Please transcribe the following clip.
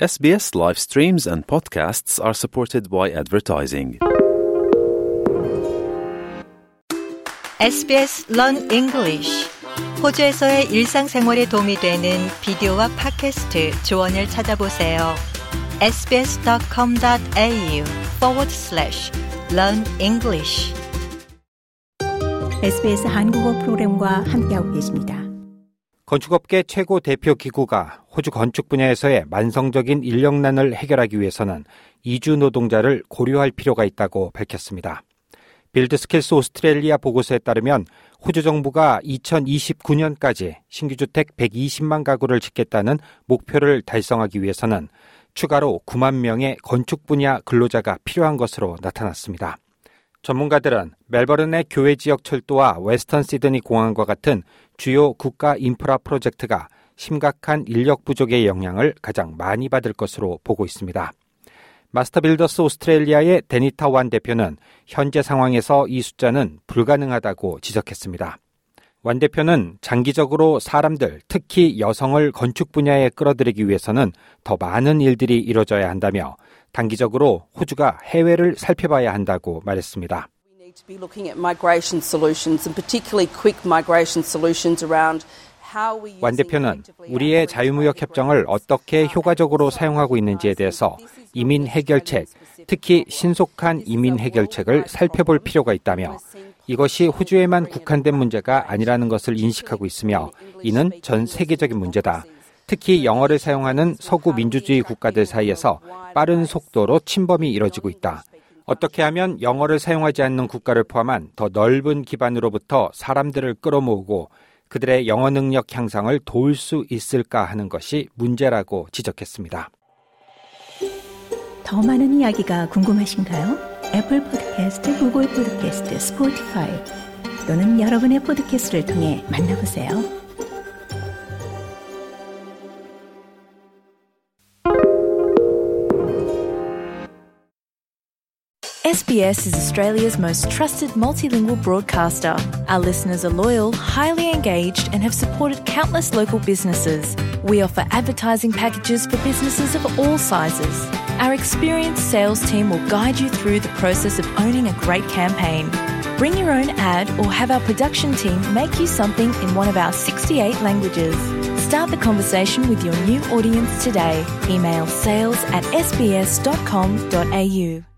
SBS live streams and podcasts are supported by advertising. SBS Learn English. 호주에서의 일상생활에 도움이 되는 비디오와 팟캐스트 조언을 찾아보세요. sbs.com.au/learn English. SBS 한국어 프로그램과 함께하고 계십니다. 건축업계 최고 대표 기구가 호주 건축 분야에서의 만성적인 인력난을 해결하기 위해서는 이주 노동자를 고려할 필요가 있다고 밝혔습니다. 빌드스킬스 오스트레일리아 보고서에 따르면 호주 정부가 2029년까지 신규주택 120만 가구를 짓겠다는 목표를 달성하기 위해서는 추가로 9만 명의 건축 분야 근로자가 필요한 것으로 나타났습니다. 전문가들은 멜버른의 교외 지역 철도와 웨스턴 시드니 공항과 같은 주요 국가 인프라 프로젝트가 심각한 인력 부족의 영향을 가장 많이 받을 것으로 보고 있습니다. 마스터빌더스 오스트레일리아의 데니타 완 대표는 현재 상황에서 이 숫자는 불가능하다고 지적했습니다. 완 대표는 장기적으로 사람들, 특히 여성을 건축 분야에 끌어들이기 위해서는 더 많은 일들이 이루어져야 한다며 단기적으로 호주가 해외를 살펴봐야 한다고 말했습니다. 완 대표는 우리의 자유무역 협정을 어떻게 효과적으로 사용하고 있는지에 대해서 이민 해결책, 특히 신속한 이민 해결책을 살펴볼 필요가 있다며 이것이 호주에만 국한된 문제가 아니라는 것을 인식하고 있으며 이는 전 세계적인 문제다. 특히 영어를 사용하는 서구 민주주의 국가들 사이에서 빠른 속도로 침범이 이뤄지고 있다. 어떻게 하면 영어를 사용하지 않는 국가를 포함한 더 넓은 기반으로부터 사람들을 끌어모으고 그들의 영어 능력 향상을 도울 수 있을까 하는 것이 문제라고 지적했습니다. 더 많은 이야기가 궁금하신가요? 애플 팟캐스트, 구글 팟캐스트, 스포티파이 또는 여러분의 팟캐스트를 통해 만나보세요. SBS is Australia's most trusted multilingual broadcaster. Our listeners are loyal, highly engaged, and have supported countless local businesses. We offer advertising packages for businesses of all sizes. Our experienced sales team will guide you through the process of owning a great campaign. Bring your own ad or have our production team make you something in one of our 68 languages. Start the conversation with your new audience today. Email sales@sbs.com.au.